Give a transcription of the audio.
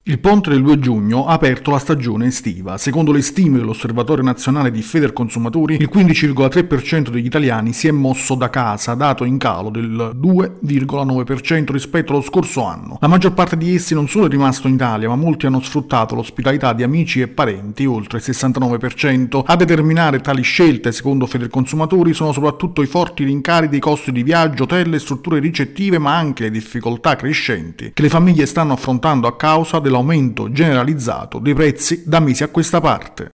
Il ponte del 2 giugno ha aperto la stagione estiva. Secondo le stime dell'Osservatorio Nazionale di Federconsumatori, il 15,3% degli italiani si è mosso da casa, dato in calo del 2,9% rispetto allo scorso anno. La maggior parte di essi non solo è rimasto in Italia, ma molti hanno sfruttato l'ospitalità di amici e parenti, oltre il 69%. A determinare tali scelte, secondo Federconsumatori, sono soprattutto i forti rincari dei costi di viaggio, hotel e strutture ricettive, ma anche le difficoltà crescenti che le famiglie stanno affrontando a causa dell'aumento generalizzato dei prezzi da mesi a questa parte.